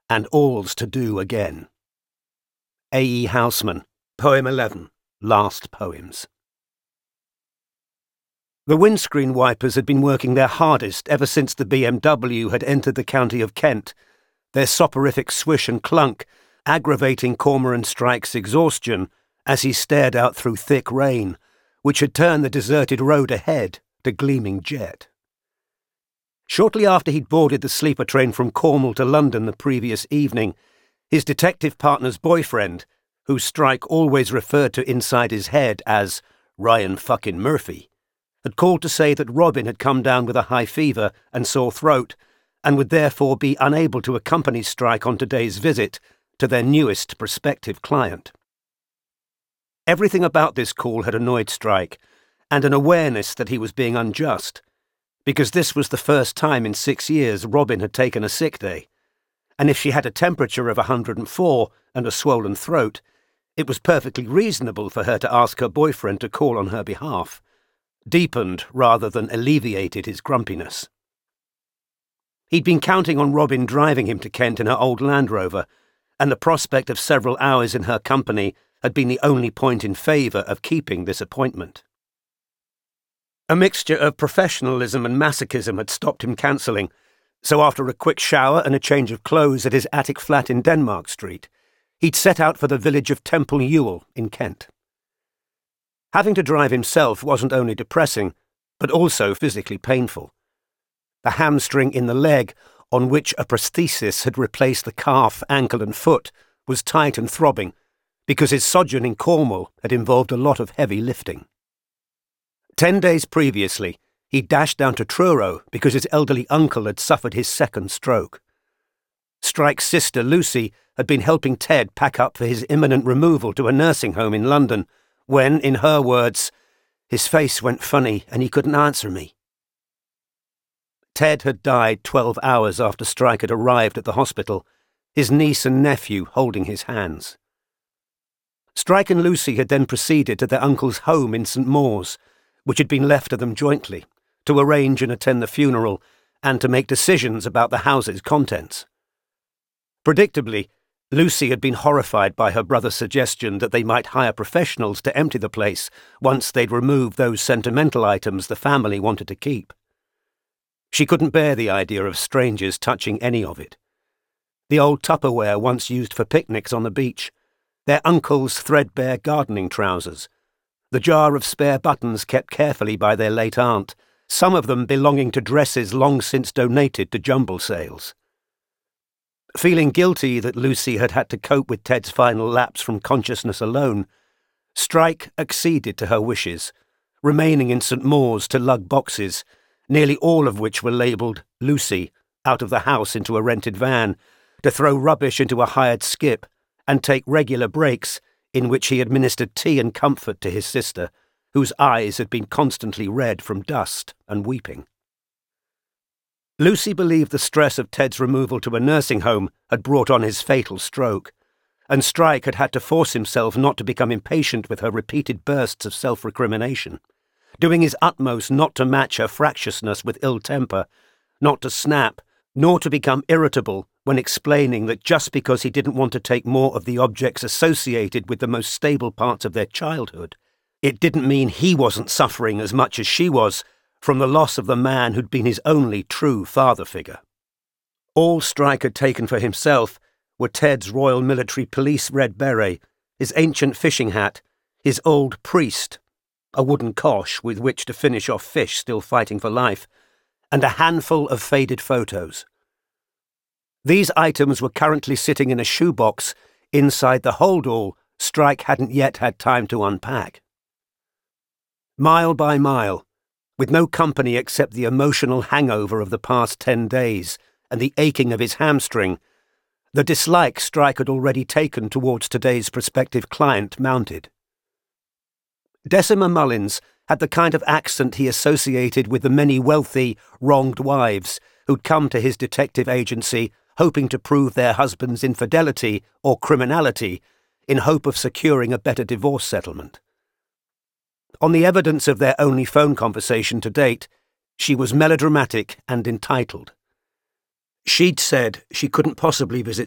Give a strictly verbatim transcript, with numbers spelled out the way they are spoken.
and all's to do again. A E Housman, Poem eleven, Last Poems. The windscreen wipers had been working their hardest ever since the B M W had entered the county of Kent, their soporific swish and clunk aggravating Cormoran Strike's exhaustion as he stared out through thick rain, which had turned the deserted road ahead to gleaming jet. Shortly after he'd boarded the sleeper train from Cornwall to London the previous evening, his detective partner's boyfriend, who Strike always referred to inside his head as Ryan fucking Murphy, had called to say that Robin had come down with a high fever and sore throat, and would therefore be unable to accompany Strike on today's visit to their newest prospective client. Everything about this call had annoyed Strike, and an awareness that he was being unjust, because this was the first time in six years Robin had taken a sick day, and if she had a temperature of one hundred four and a swollen throat, it was perfectly reasonable for her to ask her boyfriend to call on her behalf, deepened rather than alleviated his grumpiness. He'd been counting on Robin driving him to Kent in her old Land Rover, and the prospect of several hours in her company had been the only point in favour of keeping this appointment. A mixture of professionalism and masochism had stopped him cancelling, so after a quick shower and a change of clothes at his attic flat in Denmark Street, he'd set out for the village of Temple Ewell in Kent. Having to drive himself wasn't only depressing, but also physically painful. The hamstring in the leg, on which a prosthesis had replaced the calf, ankle and foot, was tight and throbbing, because his sojourn in Cornwall had involved a lot of heavy lifting. Ten days previously, he dashed down to Truro because his elderly uncle had suffered his second stroke. Strike's sister, Lucy, had been helping Ted pack up for his imminent removal to a nursing home in London, when, in her words, his face went funny and he couldn't answer me. Ted had died twelve hours after Strike had arrived at the hospital, his niece and nephew holding his hands. Strike and Lucy had then proceeded to their uncle's home in St Mawes, which had been left to them jointly, to arrange and attend the funeral and to make decisions about the house's contents. Predictably, Lucy had been horrified by her brother's suggestion that they might hire professionals to empty the place once they'd removed those sentimental items the family wanted to keep. She couldn't bear the idea of strangers touching any of it. The old Tupperware once used for picnics on the beach, their uncle's threadbare gardening trousers, the jar of spare buttons kept carefully by their late aunt, some of them belonging to dresses long since donated to jumble sales. Feeling guilty that Lucy had had to cope with Ted's final lapse from consciousness alone, Strike acceded to her wishes, remaining in St Mawes to lug boxes, nearly all of which were labelled Lucy, out of the house into a rented van, to throw rubbish into a hired skip, and take regular breaks in which he administered tea and comfort to his sister, whose eyes had been constantly red from dust and weeping. Lucy believed the stress of Ted's removal to a nursing home had brought on his fatal stroke, and Strike had had to force himself not to become impatient with her repeated bursts of self-recrimination, doing his utmost not to match her fractiousness with ill temper, not to snap, nor to become irritable when explaining that just because he didn't want to take more of the objects associated with the most stable parts of their childhood, it didn't mean he wasn't suffering as much as she was from the loss of the man who'd been his only true father figure. All Strike had taken for himself were Ted's Royal Military Police red beret, his ancient fishing hat, his old priest, a wooden cosh with which to finish off fish still fighting for life, and a handful of faded photos. These items were currently sitting in a shoebox inside the hold-all Strike hadn't yet had time to unpack. Mile by mile, with no company except the emotional hangover of the past ten days and the aching of his hamstring, the dislike Strike had already taken towards today's prospective client mounted. Decima Mullins had the kind of accent he associated with the many wealthy, wronged wives who'd come to his detective agency hoping to prove their husband's infidelity or criminality in hope of securing a better divorce settlement. On the evidence of their only phone conversation to date, she was melodramatic and entitled. She'd said she couldn't possibly visit